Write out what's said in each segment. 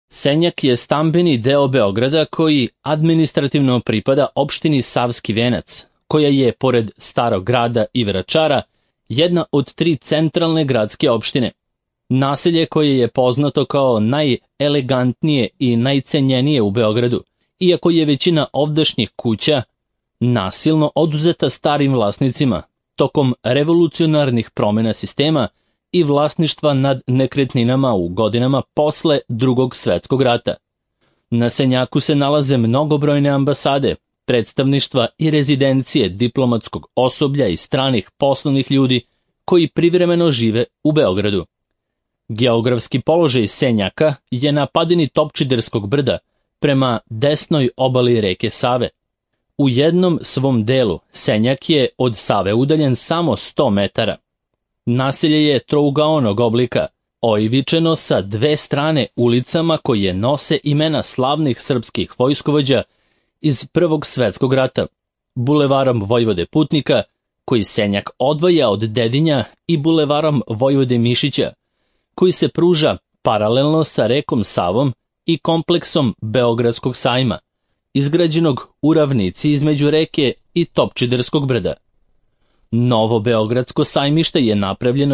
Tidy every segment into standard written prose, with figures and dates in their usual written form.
Senjak je stambeni deo Beograda koji administrativno pripada opštini Savski Venac, koja je, pored Starog grada i Vračara, jedna od 3 centralne gradske opštine. Naselje koje je poznato kao najelegantnije i najcenjenije u Beogradu, iako je većina ovdašnjih kuća nasilno oduzeta starim vlasnicima tokom revolucionarnih promjena sistema i vlasništva nad nekretninama u godinama posle Drugog svetskog rata. Na Senjaku se nalaze mnogobrojne ambasade, predstavništva i rezidencije diplomatskog osoblja i stranih poslovnih ljudi koji privremeno žive u Beogradu. Geografski položaj Senjaka je na padini Topčiderskog brda prema desnoj obali reke Save. U jednom svom delu Senjak je od Save udaljen samo 100 metara. Naselje je trougaonog oblika, oivičeno sa 2 strane ulicama koje nose imena slavnih srpskih vojskovođa iz Prvog svetskog rata, bulevarom Vojvode Putnika, koji Senjak odvaja od Dedinja, i bulevarom Vojvode Mišića, koji se pruža paralelno sa rekom Savom i kompleksom Beogradskog sajma, izgrađenog u ravnici između reke i Topčiderskog brda. Novo Beogradsko sajmište je napravljeno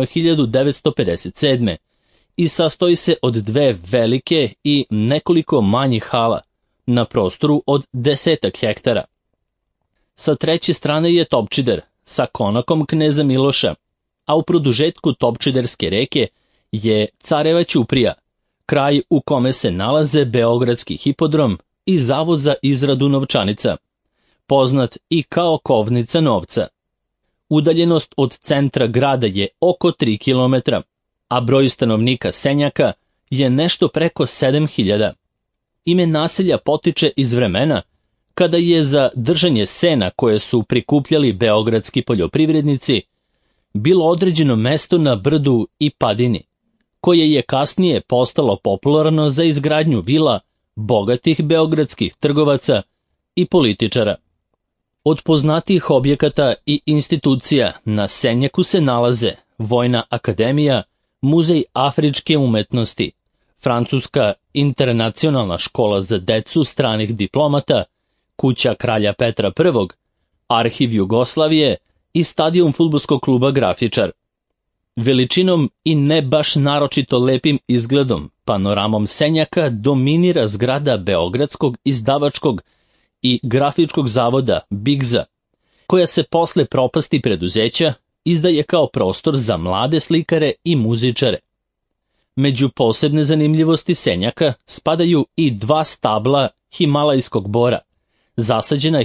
1957. i sastoji se od 2 velike i nekoliko manjih hala na prostoru od 10 hektara. Sa treće strane je Topčider sa konakom kneza Miloša, a u produžetku Topčiderske reke je Careva ćuprija, kraj u kome se nalaze Beogradski hipodrom i Zavod za izradu novčanica, poznat i kao kovnica novca. Udaljenost od centra grada je oko 3 km, a broj stanovnika Senjaka je nešto preko 7.000. Ime naselja potiče iz vremena kada je za držanje sena koje su prikupljali beogradski poljoprivrednici bilo određeno mesto na brdu i padini, koje je kasnije postalo popularno za izgradnju vila bogatih beogradskih trgovaca i političara. Od poznatijih objekata i institucija na Senjaku se nalaze Vojna akademija, Muzej afričke umetnosti, Francuska internacionalna škola za decu stranih diplomata, Kuća kralja Petra I, Arhiv Jugoslavije i stadion fudbalskog kluba Grafičar. Veličinom i ne baš naročito lepim izgledom, panoramom Senjaka dominira zgrada Beogradskog izdavačkog i grafičkog zavoda Bigza, koja se posle propasti preduzeća izdaje kao prostor za mlade slikare i muzičare. Među posebne zanimljivosti Senjaka spadaju i 2 stabla himalajskog bora, zasađena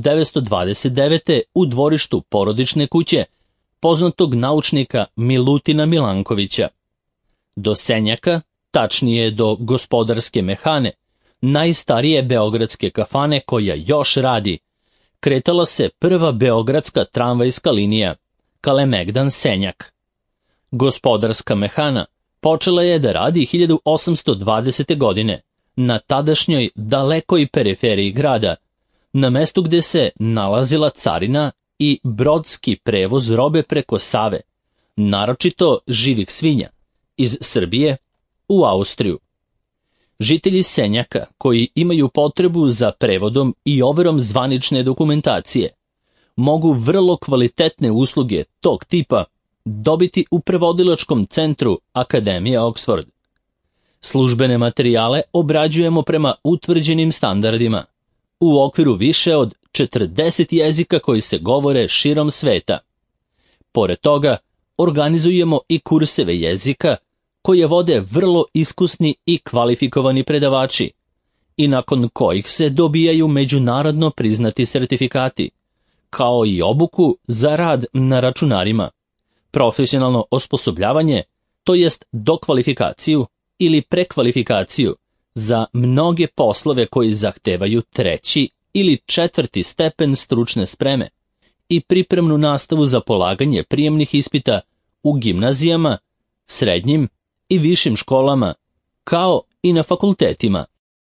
1929. u dvorištu porodične kuće poznatog naučnika Milutina Milankovića. Do Senjaka, tačnije do Gospodarske mehane, najstarije beogradske kafane koja još radi, kretala se prva beogradska tramvajska linija, Kalemegdan-Senjak. Gospodarska mehana počela je da radi 1820. godine na tadašnjoj dalekoj periferiji grada, na mestu gde se nalazila carina i brodski prevoz robe preko Save, naročito živih svinja, iz Srbije u Austriju. Žitelji Senjaka koji imaju potrebu za prevodom i overom zvanične dokumentacije mogu vrlo kvalitetne usluge tog tipa dobiti u prevodilačkom centru Akademije Oxford. Službene materijale obrađujemo prema utvrđenim standardima, u okviru više od 40 jezika koji se govore širom sveta. Pored toga, organizujemo i kurseve jezika koje vode vrlo iskusni i kvalifikovani predavači i nakon kojih se dobijaju međunarodno priznati sertifikati, kao i obuku za rad na računarima, profesionalno osposobljavanje, to jest dokvalifikaciju ili prekvalifikaciju za mnoge poslove koji zahtevaju 3. ili 4. stepen stručne spreme i pripremnu nastavu za polaganje prijemnih ispita u gimnazijama, srednjim i višim školama, kao i na fakultetima.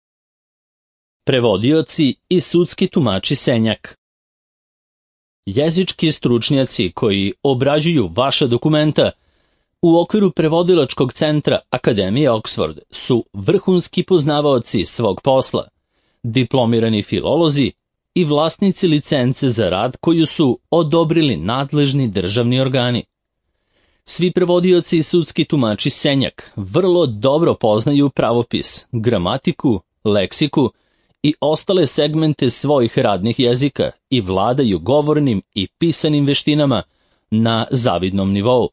Prevodioci i sudski tumači Senjak. Jezički stručnjaci koji obrađuju vaša dokumenta U okviru prevodilačkog centra Akademije Oxford su vrhunski poznavaoci svog posla, diplomirani filolozi i vlasnici licence za rad koju su odobrili nadležni državni organi. Svi prevodioci i sudski tumači Senjak vrlo dobro poznaju pravopis, gramatiku, leksiku i ostale segmente svojih radnih jezika i vladaju govornim i pisanim veštinama na zavidnom nivou.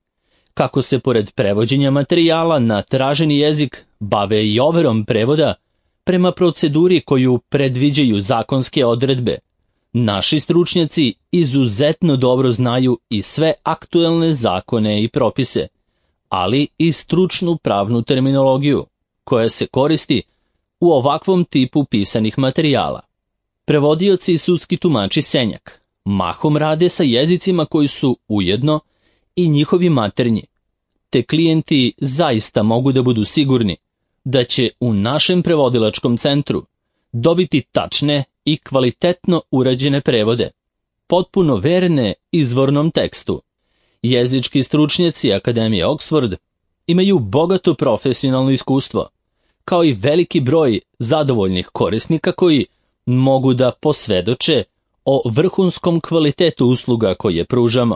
Kako se pored prevođenja materijala na traženi jezik bave i overom prevoda prema proceduri koju predviđaju zakonske odredbe, naši stručnjaci izuzetno dobro znaju i sve aktuelne zakone i propise, ali i stručnu pravnu terminologiju koja se koristi u ovakvom tipu pisanih materijala. Prevodioci i sudski tumači Senjak mahom rade sa jezicima koji su ujedno i njihovi maternji, te klijenti zaista mogu da budu sigurni da će u našem prevodilačkom centru dobiti tačne i kvalitetno urađene prevode, potpuno verne izvornom tekstu. Jezički stručnjaci Akademije Oxford imaju bogato profesionalno iskustvo, kao i veliki broj zadovoljnih korisnika koji mogu da posvedoče o vrhunskom kvalitetu usluga koje pružamo.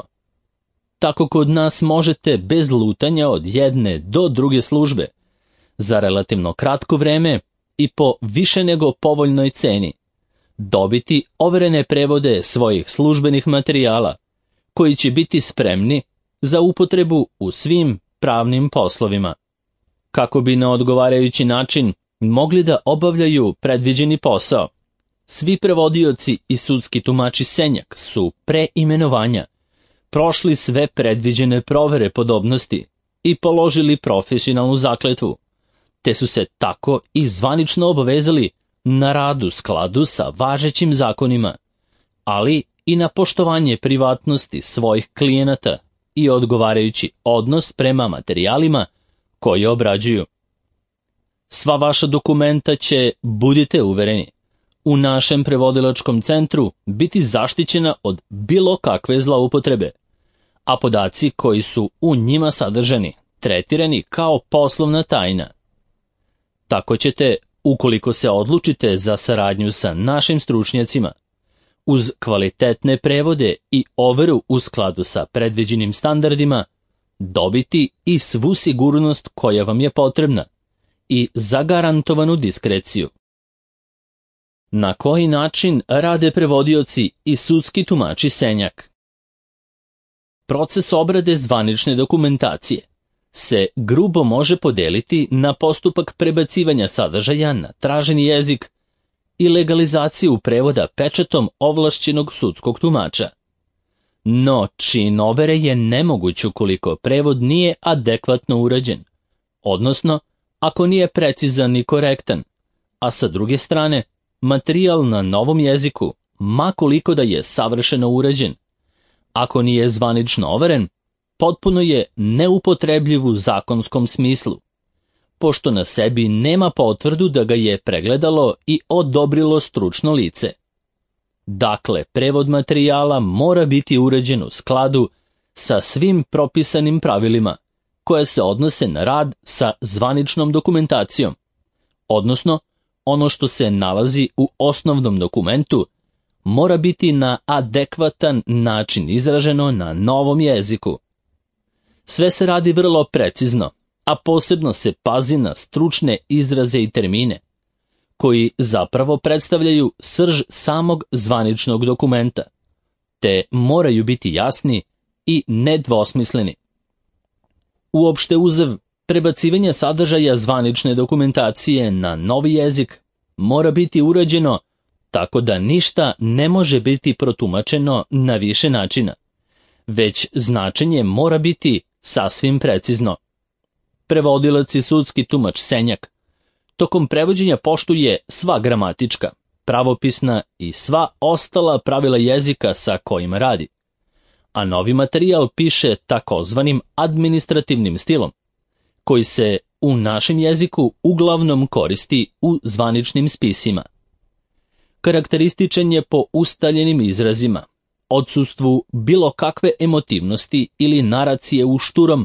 Tako kod nas možete bez lutanja od jedne do druge službe, za relativno kratko vreme i po više nego povoljnoj ceni, dobiti overene prevode svojih službenih materijala, koji će biti spremni za upotrebu u svim pravnim poslovima. Kako bi na odgovarajući način mogli da obavljaju predviđeni posao, svi prevodioci i sudski tumači Senjak su pre imenovanja prošli sve predviđene provere podobnosti i položili profesionalnu zakletvu, te su se tako i zvanično obavezali na rad u skladu sa važećim zakonima, ali i na poštovanje privatnosti svojih klijenata i odgovarajući odnos prema materijalima koje obrađuju. Sva vaša dokumenta će, budite uvereni, u našem prevodilačkom centru biti zaštićena od bilo kakve zloupotrebe, a podaci koji su u njima sadržani tretirani kao poslovna tajna. Tako ćete, ukoliko se odlučite za saradnju sa našim stručnjacima, uz kvalitetne prevode i overu u skladu sa predviđenim standardima, dobiti i svu sigurnost koja vam je potrebna i zagarantovanu diskreciju. Na koji način rade prevodioci i sudski tumači Senjak? Proces obrade zvanične dokumentacije se grubo može podeliti na postupak prebacivanja sadržaja na traženi jezik i legalizaciju prevoda pečatom ovlašćenog sudskog tumača. No, čin overe je nemoguć ukoliko prevod nije adekvatno urađen, odnosno ako nije precizan i korektan, a sa druge strane, materijal na novom jeziku, ma koliko da je savršeno urađen, ako nije zvanično overen, potpuno je neupotrebljiv u zakonskom smislu, pošto na sebi nema potvrdu da ga je pregledalo i odobrilo stručno lice. Dakle, prevod materijala mora biti urađen u skladu sa svim propisanim pravilima koje se odnose na rad sa zvaničnom dokumentacijom, odnosno ono što se nalazi u osnovnom dokumentu mora biti na adekvatan način izraženo na novom jeziku. Sve se radi vrlo precizno, a posebno se pazi na stručne izraze i termine, koji zapravo predstavljaju srž samog zvaničnog dokumenta, te moraju biti jasni i nedvosmisleni. Uopšte uzev, prebacivanje sadržaja zvanične dokumentacije na novi jezik mora biti urađeno tako da ništa ne može biti protumačeno na više načina, već značenje mora biti sasvim precizno. Prevodilac i sudski tumač Senjak tokom prevođenja poštuje sva gramatička, pravopisna i sva ostala pravila jezika sa kojima radi, a novi materijal piše takozvanim administrativnim stilom, koji se u našem jeziku uglavnom koristi u zvaničnim spisima. Karakterističan je po ustaljenim izrazima, odsustvu bilo kakve emotivnosti ili naracije u šturom,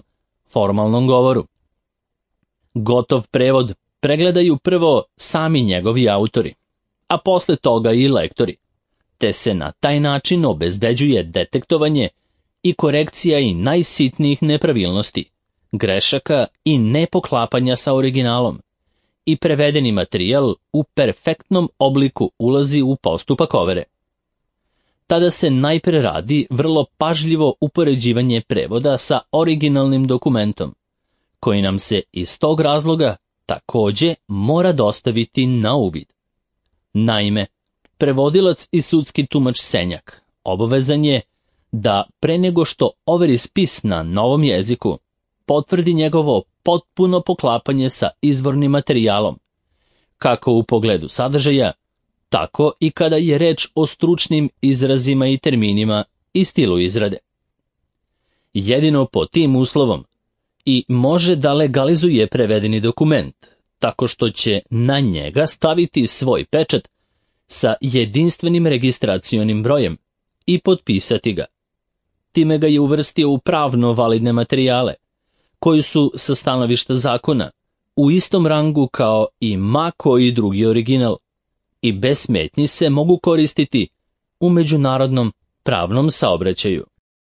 formalnom govoru. Gotov prevod pregledaju prvo sami njegovi autori, a posle toga i lektori, te se na taj način obezbeđuje detektovanje i korekcija i najsitnijih nepravilnosti, grešaka i nepoklapanja sa originalom, i prevedeni materijal u perfektnom obliku ulazi u postupak overe. Tada se najpre radi vrlo pažljivo upoređivanje prevoda sa originalnim dokumentom, koji nam se iz tog razloga takođe mora dostaviti na uvid. Naime, prevodilac i sudski tumač Senjak obavezan je da pre nego što overi spis na novom jeziku, potvrdi njegovo potpuno poklapanje sa izvornim materijalom, kako u pogledu sadržaja, tako i kada je reč o stručnim izrazima i terminima i stilu izrade. Jedino pod tim uslovom i može da legalizuje prevedeni dokument, tako što će na njega staviti svoj pečat sa jedinstvenim registracionim brojem i potpisati ga. Time ga je uvrstio u pravno validne materijale, koji su sa stanovišta zakona u istom rangu kao i ma koji drugi original i bez smetnji se mogu koristiti u međunarodnom pravnom saobraćaju.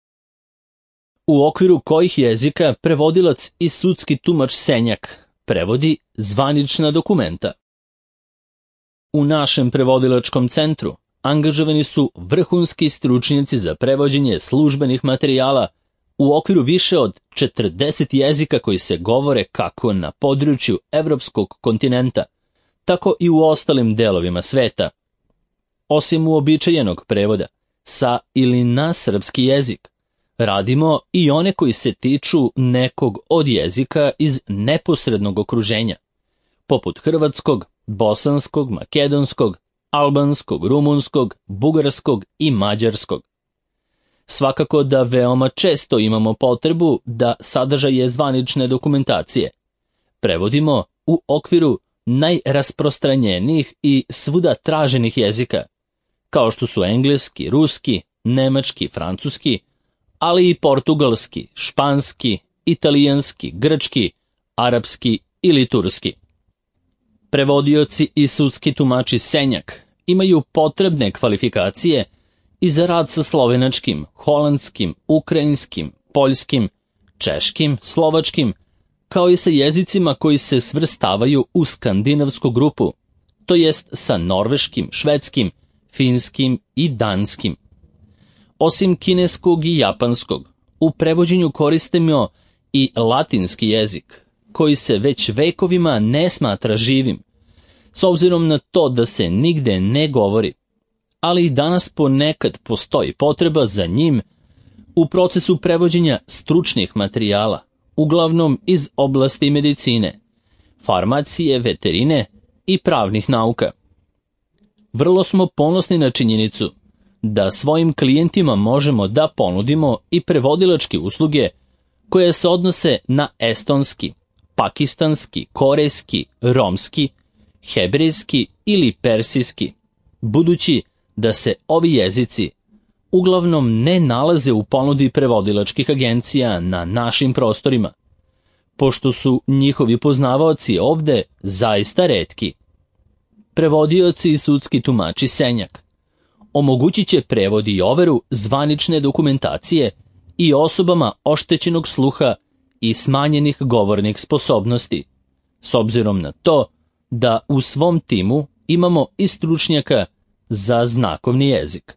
U okviru kojih jezika prevodilac i sudski tumač Senjak prevodi zvanična dokumenta. U našem prevodilačkom centru angažovani su vrhunski stručnjaci za prevođenje službenih materijala u okviru više od 40 jezika koji se govore kako na području evropskog kontinenta, tako i u ostalim delovima sveta. Osim uobičajenog prevoda sa ili na srpski jezik, radimo i one koji se tiču nekog od jezika iz neposrednog okruženja, poput hrvatskog, bosanskog, makedonskog, albanskog, rumunskog, bugarskog i mađarskog. Svakako da veoma često imamo potrebu da sadržaje zvanične dokumentacije prevodimo u okviru najrasprostranjenijih i svuda traženih jezika, kao što su engleski, ruski, nemački, francuski, ali i portugalski, španski, italijanski, grčki, arapski ili turski. Prevodioci i sudski tumači Senjak imaju potrebne kvalifikacije i za rad sa slovenačkim, holandskim, ukrajinskim, poljskim, češkim, slovačkim, kao i sa jezicima koji se svrstavaju u skandinavsku grupu, to jest sa norveškim, švedskim, finskim i danskim. Osim kineskog i japanskog, u prevođenju koristimo i latinski jezik, koji se već vekovima ne smatra živim, s obzirom na to da se nigde ne govori, ali i danas ponekad postoji potreba za njim u procesu prevođenja stručnih materijala, uglavnom iz oblasti medicine, farmacije, veterine i pravnih nauka. Vrlo smo ponosni na činjenicu da svojim klijentima možemo da ponudimo i prevodilačke usluge koje se odnose na estonski, pakistanski, korejski, romski, hebrejski ili persijski, budući da se ovi jezici uglavnom ne nalaze u ponudi prevodilačkih agencija na našim prostorima, pošto su njihovi poznavaoci ovde zaista retki. Prevodioci i sudski tumači Senjak omogućit će prevod i overu zvanične dokumentacije i osobama oštećenog sluha i smanjenih govornih sposobnosti, s obzirom na to da u svom timu imamo i stručnjaka za znakovni jezik.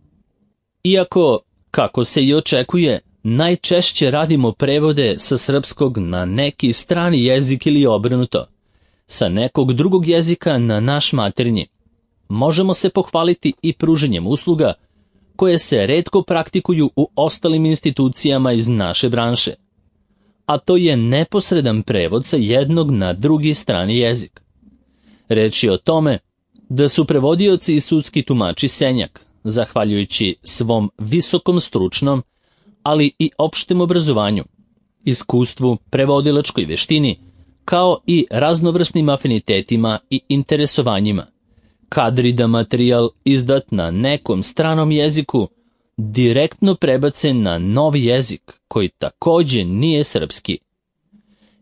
Iako, kako se i očekuje, najčešće radimo prevode sa srpskog na neki strani jezik ili obrnuto, sa nekog drugog jezika na naš maternji, možemo se pohvaliti i pruženjem usluga koje se retko praktikuju u ostalim institucijama iz naše branše, a to je neposredan prevod sa jednog na drugi strani jezik. Reč je o tome da su prevodioci i sudski tumači Senjak, zahvaljujući svom visokom stručnom, ali i opštem obrazovanju, iskustvu, prevodilačkoj veštini, kao i raznovrsnim afinitetima i interesovanjima, kadri da materijal izdat na nekom stranom jeziku direktno prebace na novi jezik koji takođe nije srpski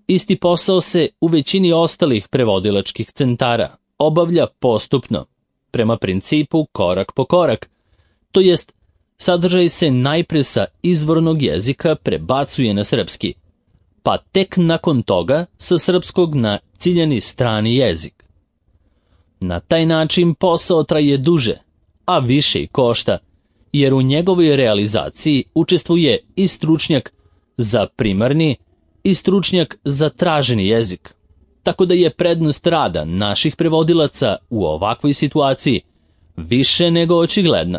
Isti posao se u većini ostalih prevodilačkih centara obavlja postupno, prema principu korak po korak, to jest sadržaj se najpre sa izvornog jezika prebacuje na srpski, pa tek nakon toga sa srpskog na ciljani strani jezik. Na taj način posao traje duže, a više i košta, jer u njegovoj realizaciji učestvuje i stručnjak za primarni i stručnjak za traženi jezik, tako da je prednost rada naših prevodilaca u ovakvoj situaciji više nego očigledna.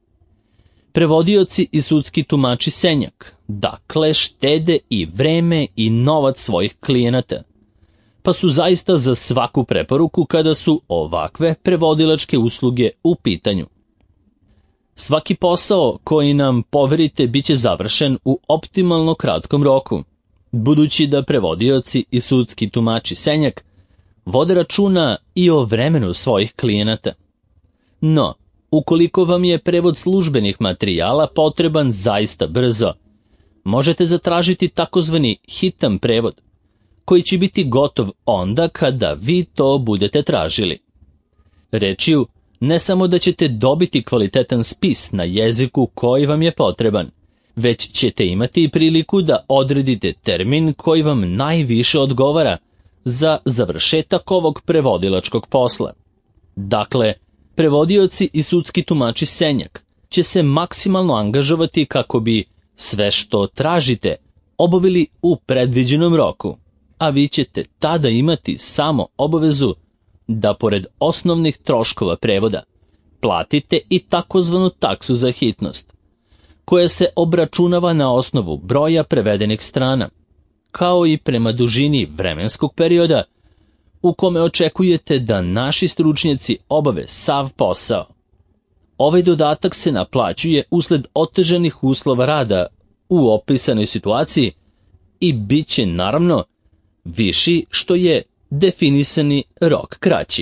Prevodioci i sudski tumači Senjak, dakle, štede i vreme i novac svojih klijenata, pa su zaista za svaku preporuku kada su ovakve prevodilačke usluge u pitanju. Svaki posao koji nam poverite biće završen u optimalno kratkom roku, budući da prevodioci i sudski tumači Senjak vode računa i o vremenu svojih klijenata. No, ukoliko vam je prevod službenih materijala potreban zaista brzo, možete zatražiti takozvani hitan prevod, koji će biti gotov onda kada vi to budete tražili. Rečju, ne samo da ćete dobiti kvalitetan spis na jeziku koji vam je potreban, već ćete imati i priliku da odredite termin koji vam najviše odgovara za završetak ovog prevodilačkog posla. Dakle, prevodioci i sudski tumači Senjak će se maksimalno angažovati kako bi sve što tražite obavili u predviđenom roku, a vi ćete tada imati samo obavezu da pored osnovnih troškova prevoda platite i takozvanu taksu za hitnost, koja se obračunava na osnovu broja prevedenih strana, kao i prema dužini vremenskog perioda u kome očekujete da naši stručnjaci obave sav posao. Ovaj dodatak se naplaćuje usled otežanih uslova rada u opisanoj situaciji i bit će naravno viši što je definisani rok kraći.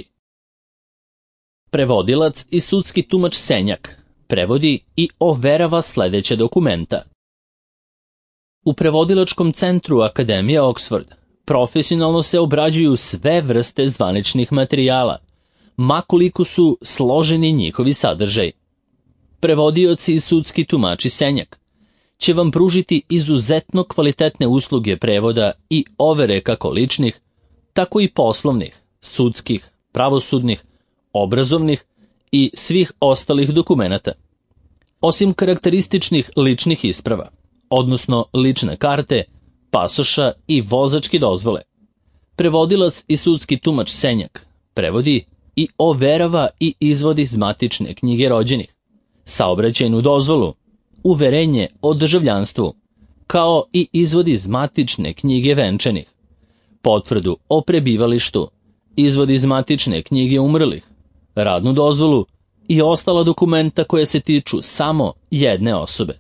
Prevodilac i sudski tumač Senjak prevodi i overava sledeća dokumenta. U prevodilačkom centru Akademije Oxford profesionalno se obrađuju sve vrste zvaničnih materijala, ma koliko su složeni njihovi sadržaj. Prevodioci i sudski tumači Senjak će vam pružiti izuzetno kvalitetne usluge prevoda i overe kako ličnih, tako i poslovnih, sudskih, pravosudnih, obrazovnih i svih ostalih dokumenata. Osim karakterističnih ličnih isprava, odnosno lične karte, pasoša i vozačke dozvole, prevodilac i sudski tumač Senjak prevodi i overava i izvodi iz matične knjige rođenih, saobraćajnu dozvolu, uverenje o državljanstvu, kao i izvodi iz matične knjige venčanih, potvrdu o prebivalištu, izvod iz matične knjige umrlih, radnu dozvolu i ostala dokumenta koja se tiču samo jedne osobe.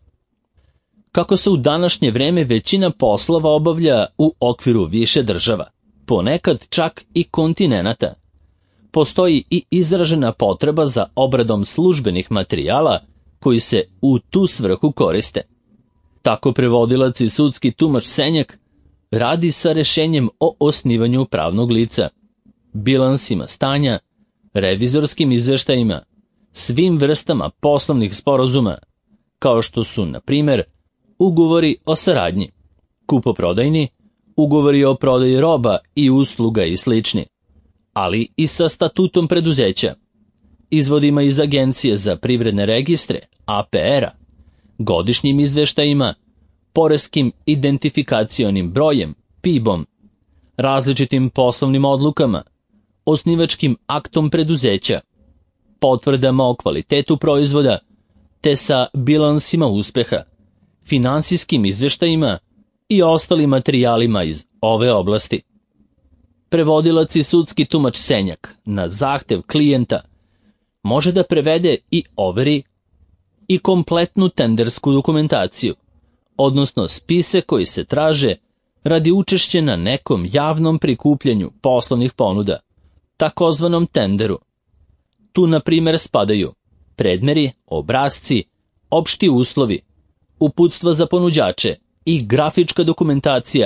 Kako se u današnje vreme većina poslova obavlja u okviru više država, ponekad čak i kontinenata, postoji i izražena potreba za obradom službenih materijala koji se u tu svrhu koriste. Tako prevodilac i sudski tumač Senjak radi sa rešenjem o osnivanju pravnog lica, bilansima stanja, revizorskim izveštajima, svim vrstama poslovnih sporazuma, kao što su, na primjer, ugovori o saradnji, kupoprodajni, ugovori o prodaji roba i usluga i slični, ali i sa statutom preduzeća, izvodima iz Agencije za privredne registre, APR-a, godišnjim izveštajima, poreskim identifikacionim brojem, PIB-om, različitim poslovnim odlukama, osnivačkim aktom preduzeća, potvrdama o kvalitetu proizvoda, te sa bilansima uspeha, finansijskim izveštajima i ostalim materijalima iz ove oblasti. Prevodilac i sudski tumač Senjak na zahtev klijenta može da prevede i overi i kompletnu tendersku dokumentaciju, odnosno spise koji se traže radi učešća na nekom javnom prikupljanju poslovnih ponuda, takozvanom tenderu. Tu, na primjer, spadaju predmeri, obrasci, opšti uslovi, uputstva za ponuđače i grafička dokumentacija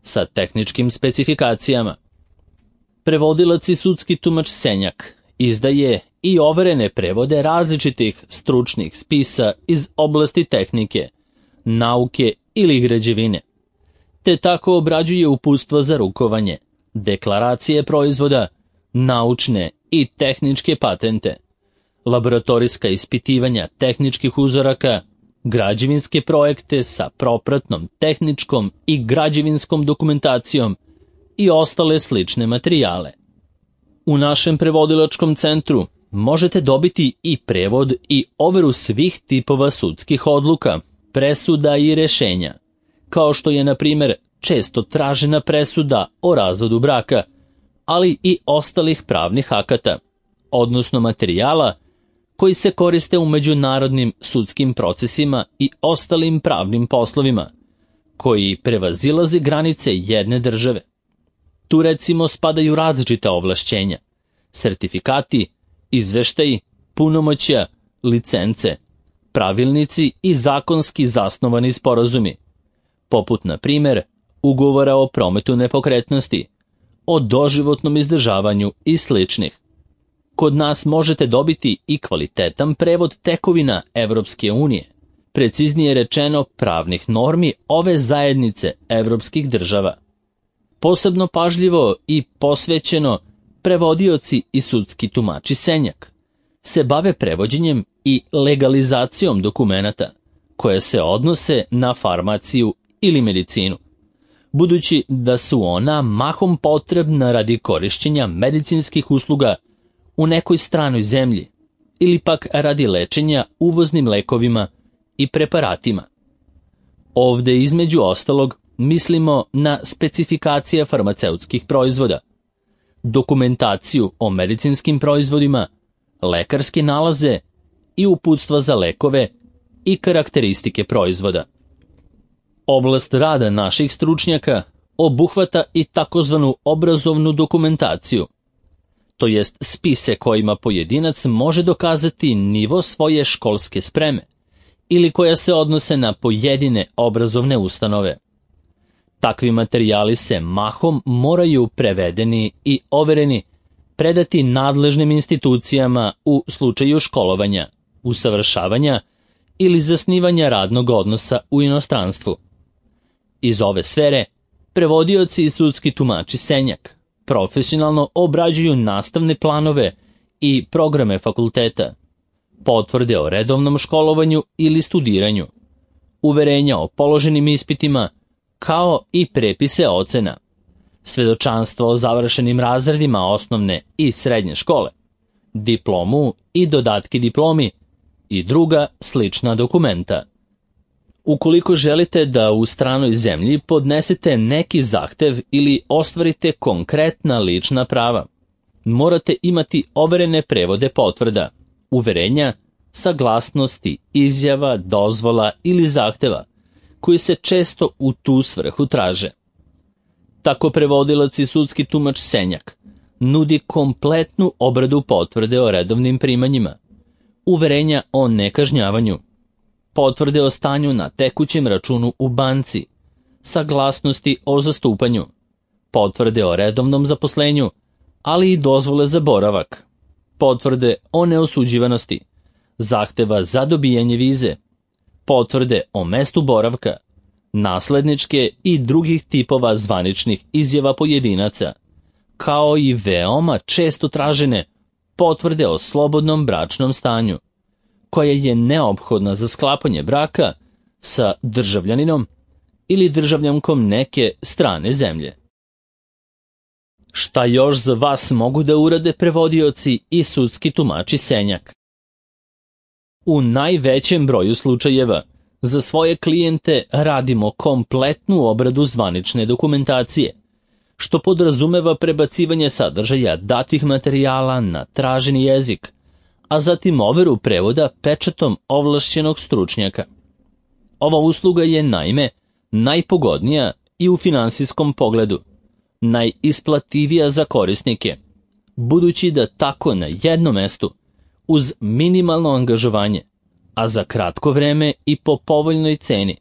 sa tehničkim specifikacijama. Prevodilac i sudski tumač Senjak izdaje i overene prevode različitih stručnih spisa iz oblasti tehnike, nauke ili građevine, te tako obrađuje uputstva za rukovanje, deklaracije proizvoda, naučne i tehničke patente, laboratorijska ispitivanja tehničkih uzoraka, građevinske projekte sa propratnom tehničkom i građevinskom dokumentacijom i ostale slične materijale. U našem prevodilačkom centru možete dobiti i prevod i overu svih tipova sudskih odluka, presuda i rešenja, kao što je, na primjer, često tražena presuda o razvodu braka, ali i ostalih pravnih akata, odnosno materijala koji se koriste u međunarodnim sudskim procesima i ostalim pravnim poslovima, koji prevazilaze granice jedne države. Tu recimo spadaju različita ovlašćenja, sertifikati, izveštaji, punomoćja, licence, pravilnici i zakonski zasnovani sporazumi, poput, na primjer, ugovora o prometu nepokretnosti, o doživotnom izdržavanju i sličnih. Kod nas možete dobiti i kvalitetan prevod tekovina Evropske unije, preciznije rečeno pravnih normi ove zajednice evropskih država. Posebno pažljivo i posvećeno prevodioci i sudski tumači Senjak se bave prevođenjem i legalizacijom dokumenata koje se odnose na farmaciju ili medicinu, budući da su ona mahom potrebna radi korišćenja medicinskih usluga u nekoj stranoj zemlji ili pak radi lečenja uvoznim lekovima i preparatima. Ovde između ostalog mislimo na specifikacije farmaceutskih proizvoda, dokumentaciju o medicinskim proizvodima, lekarske nalaze i uputstva za lekove i karakteristike proizvoda. Oblast rada naših stručnjaka obuhvata i takozvanu obrazovnu dokumentaciju, to jest spise kojima pojedinac može dokazati nivo svoje školske spreme ili koja se odnose na pojedine obrazovne ustanove. Takvi materijali se mahom moraju prevedeni i overeni, predati nadležnim institucijama u slučaju školovanja, usavršavanja ili zasnivanja radnog odnosa u inostranstvu. Iz ove sfere, prevodioci i sudski tumači Senjak profesionalno obrađuju nastavne planove i programe fakulteta, potvrde o redovnom školovanju ili studiranju, uverenja o položenim ispitima, kao i prepise ocena, svedočanstvo o završenim razredima osnovne i srednje škole, diplomu i dodatke diplomi i druga slična dokumenta. Ukoliko želite da u stranoj zemlji podnesete neki zahtev ili ostvarite konkretna lična prava, morate imati overene prevode potvrda, uverenja, saglasnosti, izjava, dozvola ili zahteva, koji se često u tu svrhu traže. Tako prevodilac i sudski tumač Senjak nudi kompletnu obradu potvrde o redovnim primanjima, uverenja o nekažnjavanju, potvrde o stanju na tekućem računu u banci, saglasnosti o zastupanju, potvrde o redovnom zaposlenju, ali i dozvole za boravak, potvrde o neosuđivanosti, zahteva za dobijanje vize, potvrde o mestu boravka, nasledničke i drugih tipova zvaničnih izjava pojedinaca, kao i veoma često tražene potvrde o slobodnom bračnom stanju, koja je neophodna za sklapanje braka sa državljaninom ili državljankom neke strane zemlje. Šta još za vas mogu da urade prevodioci i sudski tumači Senjak? U najvećem broju slučajeva za svoje klijente radimo kompletnu obradu zvanične dokumentacije, što podrazumeva prebacivanje sadržaja datih materijala na traženi jezik, a zatim overu prevoda pečatom ovlašćenog stručnjaka. Ova usluga je, naime, najpogodnija i u finansijskom pogledu, najisplativija za korisnike, budući da tako na jednom mestu, uz minimalno angažovanje, a za kratko vreme i po povoljnoj ceni,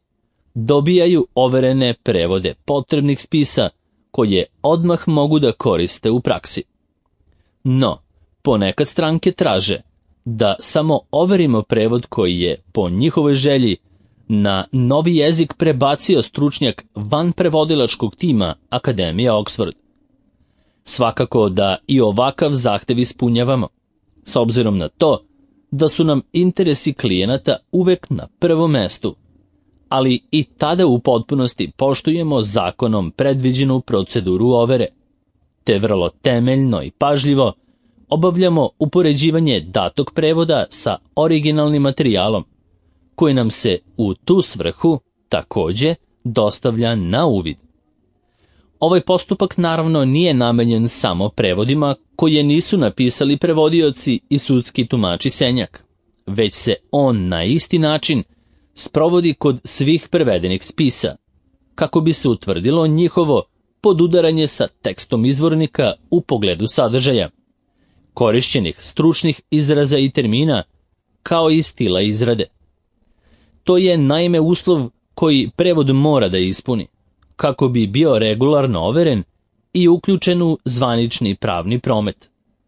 dobijaju overene prevode potrebnih spisa koje odmah mogu da koriste u praksi. No, ponekad stranke traže da samo overimo prevod koji je, po njihovoj želji, na novi jezik prebacio stručnjak van prevodilačkog tima Akademije Oxford. Svakako da i ovakav zahtev ispunjavamo, s obzirom na to da su nam interesi klijenata uvek na prvom mestu, ali i tada u potpunosti poštujemo zakonom predviđenu proceduru overe, te vrlo temeljno i pažljivo obavljamo upoređivanje datog prevoda sa originalnim materijalom, koji nam se u tu svrhu takođe dostavlja na uvid. Ovaj postupak naravno nije namenjen samo prevodima koje nisu napisali prevodioci i sudski tumači Senjak, već se on na isti način sprovodi kod svih prevedenih spisa, kako bi se utvrdilo njihovo podudaranje sa tekstom izvornika u pogledu sadržaja, korišćenih stručnih izraza i termina, kao i stila izrade. To je naime uslov koji prevod mora da ispuni, kako bi bio regularno overen i uključen u zvanični pravni promet.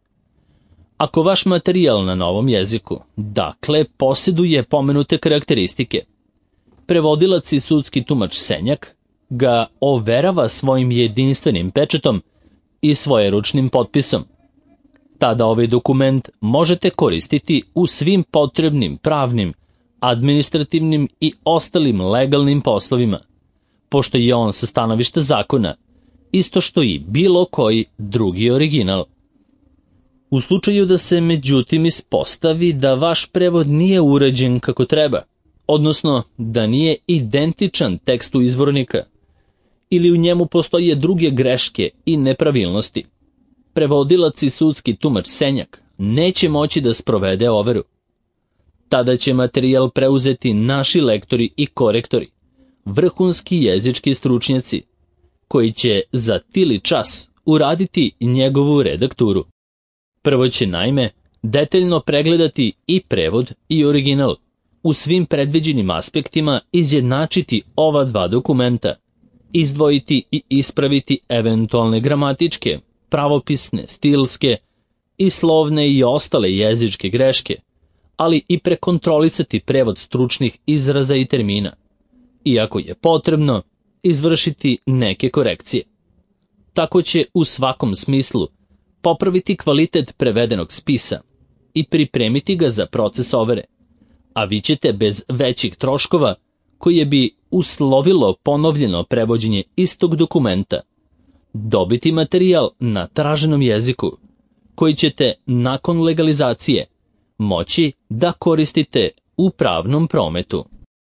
Ako vaš materijal na novom jeziku, dakle, posjeduje pomenute karakteristike, prevodilac i sudski tumač Senjak ga overava svojim jedinstvenim pečatom i svojeručnim potpisom. Tada ovaj dokument možete koristiti u svim potrebnim pravnim, administrativnim i ostalim legalnim poslovima, pošto je on sa stanovišta zakona, isto što i bilo koji drugi original. U slučaju da se međutim ispostavi da vaš prevod nije urađen kako treba, odnosno da nije identičan tekstu izvornika, ili u njemu postoje druge greške i nepravilnosti, prevodilac i sudski tumač Senjak neće moći da sprovede overu. Tada će materijal preuzeti naši lektori i korektori, vrhunski jezički stručnjaci, koji će za tili čas uraditi njegovu redakturu. Prvo će naime detaljno pregledati i prevod i original, u svim predviđenim aspektima izjednačiti ova dva dokumenta, izdvojiti i ispraviti eventualne gramatičke, pravopisne, stilske i slovne i ostale jezičke greške, ali i prekontrolisati prevod stručnih izraza i termina, i ako je potrebno, izvršiti neke korekcije. Tako će u svakom smislu popraviti kvalitet prevedenog spisa i pripremiti ga za proces overe, a vi ćete bez većih troškova, koje bi uslovilo ponovljeno prevođenje istog dokumenta, dobiti materijal na traženom jeziku, koji ćete nakon legalizacije moći da koristite u pravnom prometu.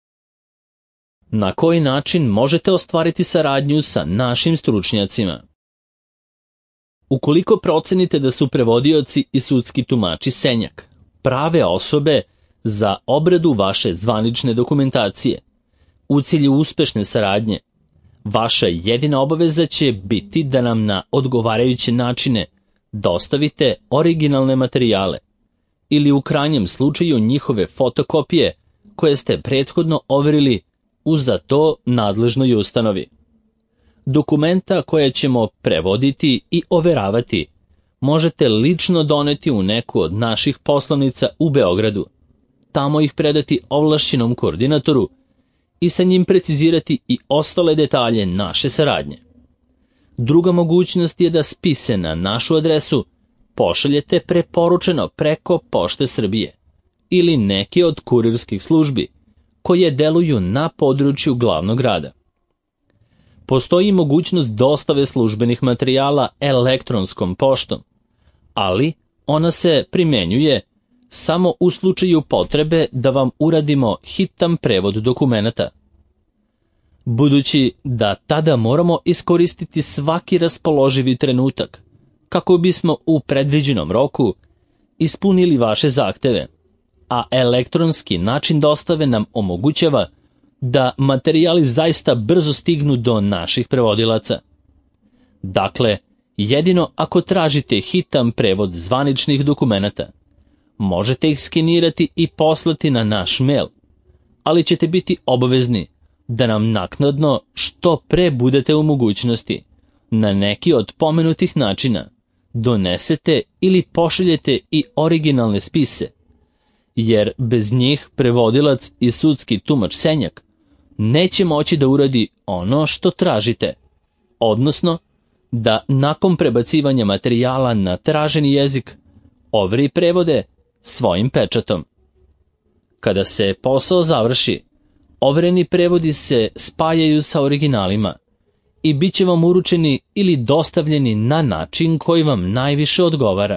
Na koji način možete ostvariti saradnju sa našim stručnjacima? Ukoliko procenite da su prevodioci i sudski tumači Senjak prave osobe za obradu vaše zvanične dokumentacije, u cilju uspešne saradnje, vaša jedina obaveza će biti da nam na odgovarajuće načine dostavite originalne materijale ili u krajnjem slučaju njihove fotokopije koje ste prethodno overili u za to nadležnoj ustanovi. Dokumenta koje ćemo prevoditi i overavati možete lično doneti u neku od naših poslovnica u Beogradu, tamo ih predati ovlašćenom koordinatoru i sa njim precizirati i ostale detalje naše saradnje. Druga mogućnost je da spise na našu adresu pošaljete preporučeno preko Pošte Srbije ili neke od kurirskih službi koje deluju na području glavnog grada. Postoji mogućnost dostave službenih materijala elektronskom poštom, ali ona se primenjuje samo u slučaju potrebe da vam uradimo hitan prevod dokumenata. Budući da tada moramo iskoristiti svaki raspoloživi trenutak, kako bismo u predviđenom roku ispunili vaše zahteve, a elektronski način dostave nam omogućava da materijali zaista brzo stignu do naših prevodilaca. Dakle, jedino ako tražite hitan prevod zvaničnih dokumenata, možete ih skenirati i poslati na naš mail, ali ćete biti obavezni da nam naknadno što pre budete u mogućnosti na neki od pomenutih načina donesete ili pošaljete i originalne spise, jer bez njih prevodilac i sudski tumač Senjak neće moći da uradi ono što tražite, odnosno da nakon prebacivanja materijala na traženi jezik overi prevode svojim pečatom. Kada se posao završi, overeni prevodi se spajaju sa originalima i bit će vam uručeni ili dostavljeni na način koji vam najviše odgovara.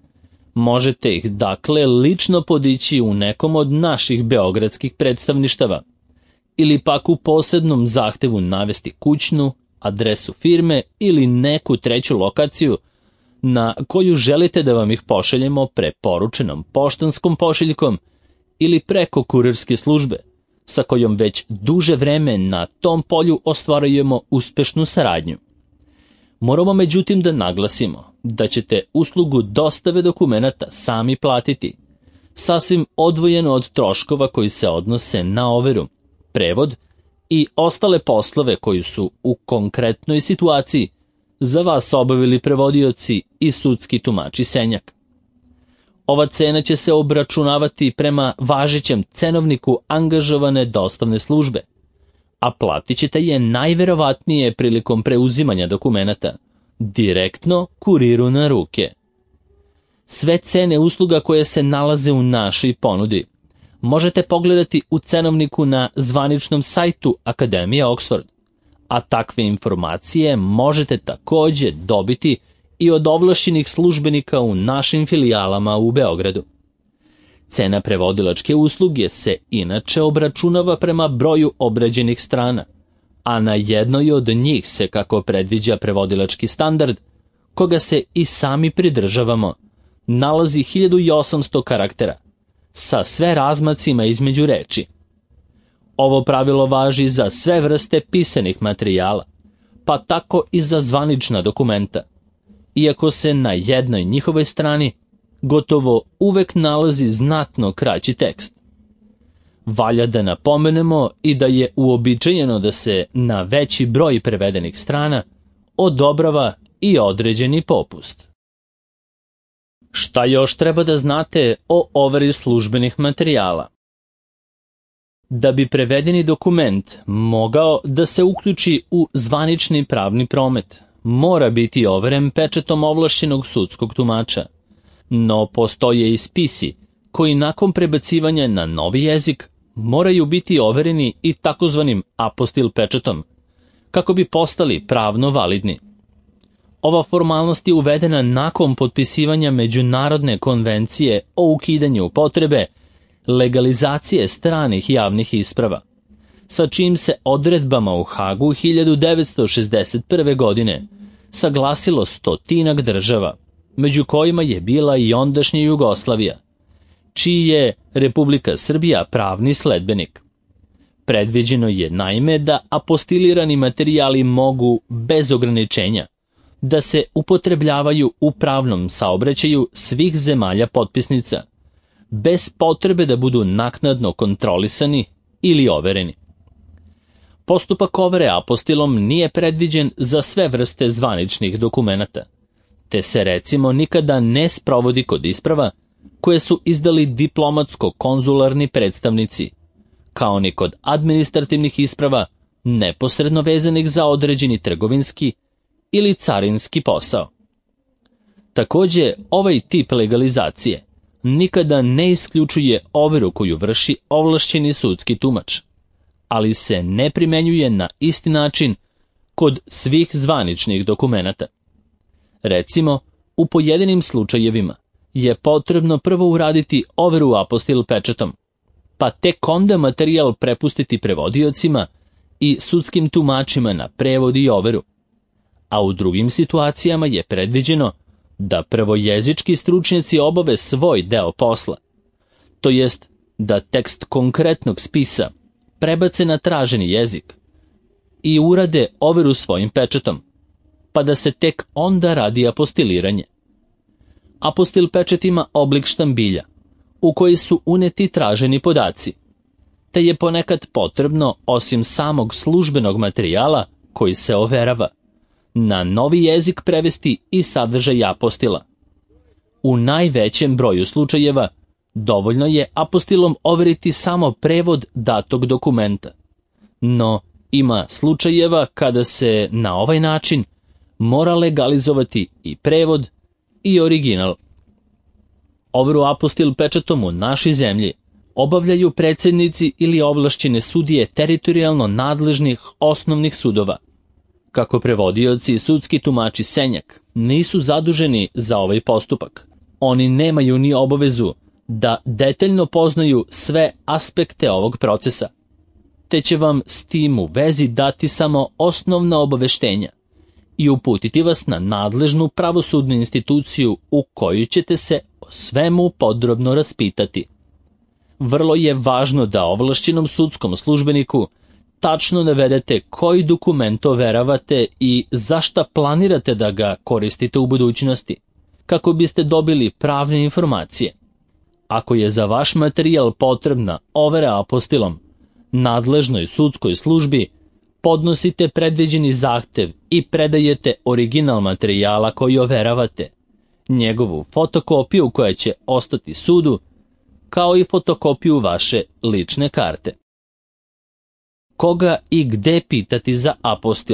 Možete ih dakle lično podići u nekom od naših beogradskih predstavništava ili pak u posebnom zahtevu navesti kućnu, adresu firme ili neku treću lokaciju na koju želite da vam ih pošaljemo preporučenom poštanskom pošiljkom ili preko kurirske službe, sa kojom već duže vreme na tom polju ostvarujemo uspešnu saradnju. Moramo međutim da naglasimo da ćete uslugu dostave dokumenata sami platiti, sasvim odvojeno od troškova koji se odnose na overu, prevod i ostale poslove koji su u konkretnoj situaciji za vas obavili prevodioci i sudski tumači Senjak. Ova cena će se obračunavati prema važećem cenovniku angažovane dostavne službe, a platit ćete je najverovatnije prilikom preuzimanja dokumenata, direktno kuriru na ruke. Sve cene usluga koje se nalaze u našoj ponudi možete pogledati u cenovniku na zvaničnom sajtu Akademije Oxford, a takve informacije možete takođe dobiti i od ovlašćenih službenika u našim filijalama u Beogradu. Cena prevodilačke usluge se inače obračunava prema broju obrađenih strana, a na jednoj od njih se, kako predviđa prevodilački standard, koga se i sami pridržavamo, nalazi 1800 karaktera, sa sve razmacima između reči. Ovo pravilo važi za sve vrste pisanih materijala, pa tako i za zvanična dokumenta, iako se na jednoj njihovoj strani gotovo uvek nalazi znatno kraći tekst. Valja da napomenemo i da je uobičajeno da se na veći broj prevedenih strana odobrava i određeni popust. Šta još treba da znate o overi službenih materijala? Da bi prevedeni dokument mogao da se uključi u zvanični pravni promet, mora biti overen pečatom ovlašćenog sudskog tumača, no postoje i spisi koji nakon prebacivanja na novi jezik moraju biti overeni i takozvanim apostil pečatom, kako bi postali pravno validni. Ova formalnost je uvedena nakon potpisivanja Međunarodne konvencije o ukidanju potrebe legalizacije stranih javnih isprava, sa čijim se odredbama u Hagu 1961. godine saglasilo 100 država, među kojima je bila i ondašnja Jugoslavija, čiji je Republika Srbija pravni sledbenik. Predviđeno je naime da apostilirani materijali mogu bez ograničenja da se upotrebljavaju u pravnom saobraćaju svih zemalja potpisnica, bez potrebe da budu naknadno kontrolisani ili overeni. Postupak overe apostilom nije predviđen za sve vrste zvaničnih dokumenata, te se recimo nikada ne sprovodi kod isprava koje su izdali diplomatsko-konzularni predstavnici, kao ni kod administrativnih isprava neposredno vezanih za određeni trgovinski ili carinski posao. Takođe, ovaj tip legalizacije nikada ne isključuje overu koju vrši ovlašćeni sudski tumač, ali se ne primenjuje na isti način kod svih zvaničnih dokumenata. Recimo, u pojedinim slučajevima je potrebno prvo uraditi overu apostil pečatom, pa tek onda materijal prepustiti prevodiocima i sudskim tumačima na prevod i overu. A u drugim situacijama je predviđeno da prvo jezički stručnjaci obave svoj deo posla, to jest da tekst konkretnog spisa prebace na traženi jezik i urade overu svojim pečatom, pa da se tek onda radi apostiliranje. Apostil pečat ima oblik štambilja, u koji su uneti traženi podaci. te je ponekad potrebno, osim samog službenog materijala koji se overava, na novi jezik prevesti i sadržaj apostila. U najvećem broju slučajeva dovoljno je apostilom overiti samo prevod datog dokumenta, no ima slučajeva kada se na ovaj način mora legalizovati i prevod i original. Overu apostil pečatom u našoj zemlji obavljaju predsjednici ili ovlašćene sudije teritorijalno nadležnih osnovnih sudova. Kako prevodioci i sudski tumači senjak nisu zaduženi za ovaj postupak, oni nemaju ni obavezu da detaljno poznaju sve aspekte ovog procesa, te će vam s tim u vezi dati samo osnovna obaveštenja i uputiti vas na nadležnu pravosudnu instituciju u kojoj ćete se o svemu podrobno raspitati. Vrlo je važno da ovlašćenom sudskom službeniku tačno navedete koji dokument overavate i za šta planirate da ga koristite u budućnosti, kako biste dobili pravne informacije. Ako je za vaš materijal potrebna overa apostilom, nadležnoj sudskoj službi podnosite predviđeni zahtev i predajete original materijala koji overavate, njegovu fotokopiju koja će ostati sudu, kao i fotokopiju vaše lične karte. Koga i gde pitati za apostil?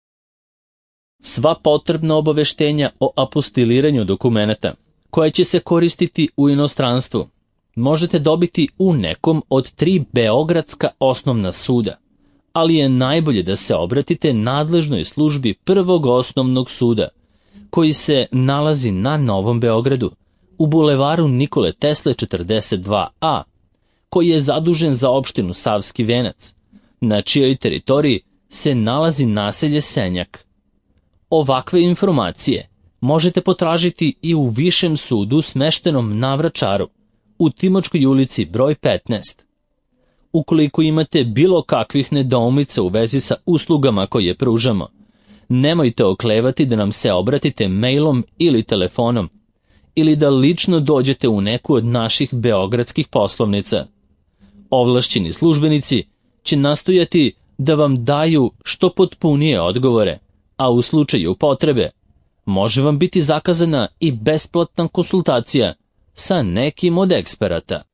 Sva potrebna obaveštenja o apostiliranju dokumenata, koja će se koristiti u inostranstvu, možete dobiti u nekom od 3 beogradska osnovna suda, ali je najbolje da se obratite nadležnoj službi Prvog osnovnog suda, koji se nalazi na Novom Beogradu, u bulevaru Nikole Tesle 42A, koji je zadužen za opštinu Savski Venac, na čijoj teritoriji se nalazi naselje Senjak. Ovakve informacije možete potražiti i u Višem sudu smeštenom na Vračaru, u Timočkoj ulici broj 15. Ukoliko imate bilo kakvih nedoumica u vezi sa uslugama koje pružamo, nemojte oklevati da nam se obratite mailom ili telefonom, ili da lično dođete u neku od naših beogradskih poslovnica. Ovlašćeni službenici će nastojati da vam daju što potpunije odgovore, a u slučaju potrebe može vam biti zakazana i besplatna konsultacija sa nekim od eksperata.